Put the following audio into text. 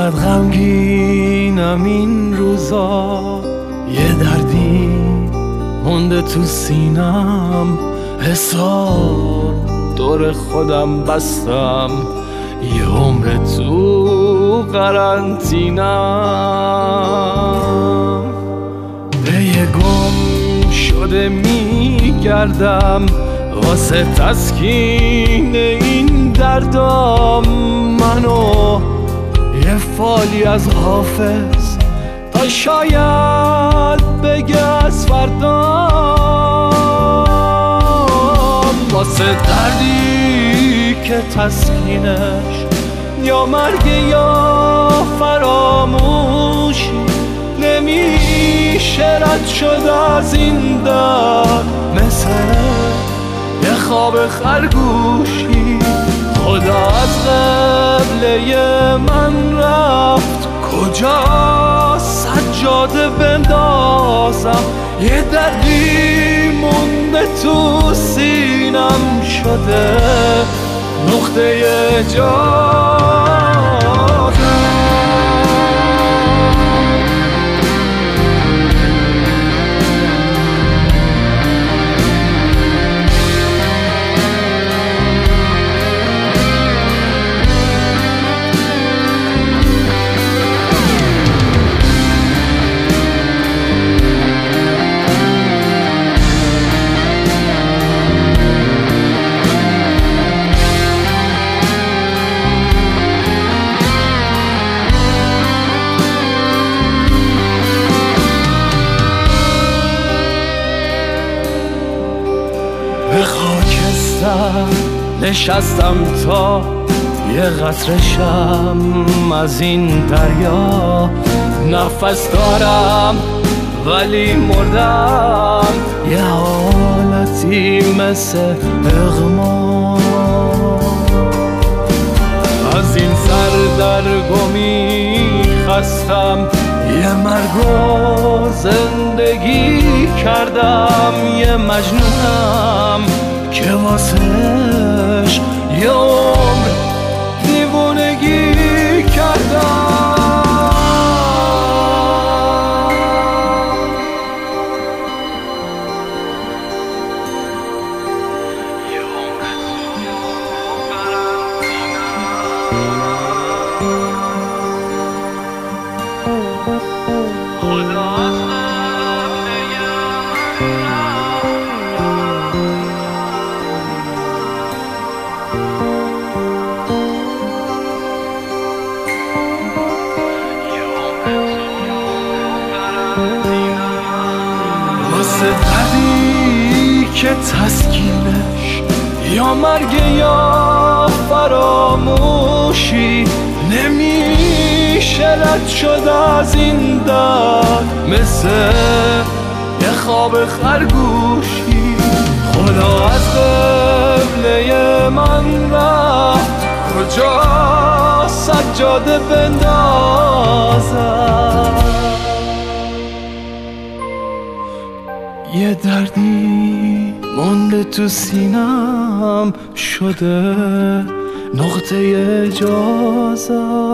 چقدر غمگینم این روزا، یه دردی مونده تو سینم، حساب دور خودم بستم، یه عمر تو قرنطینم. به یه گم شده میگردم واسه تسکین این دردام، منو یه فالی از حافظ تا شاید بگه از فردام، واسه دردی که تسکینش یا مرگ یا فراموشی، نمیشه رد شد از این درد، مثل یه خواب خرگوشی. خدا از قبله من رفت، کجا سجاده بندازم، یه دردی مونده تو سینم، شده نقطه جاده. به خاکستر نشستم تا یه قطره شم از این دریا، نفس دارم ولی مردم، یه حالتی مثل اغما، از این سردرگمی خستم، یه مرگ و زندگی کردم، یه مجنونم که واسش یه عمر دیوونگی کردم. واسه دردی که تسکینش یا مرگ یا فراموشی، نمیشه رد شد از این درد، مثل یه خواب خرگوشی. خدا از قبله من رفت، کجا سجاده بندازم، یه دردی مونده تو سینم، شده نقطه جازم.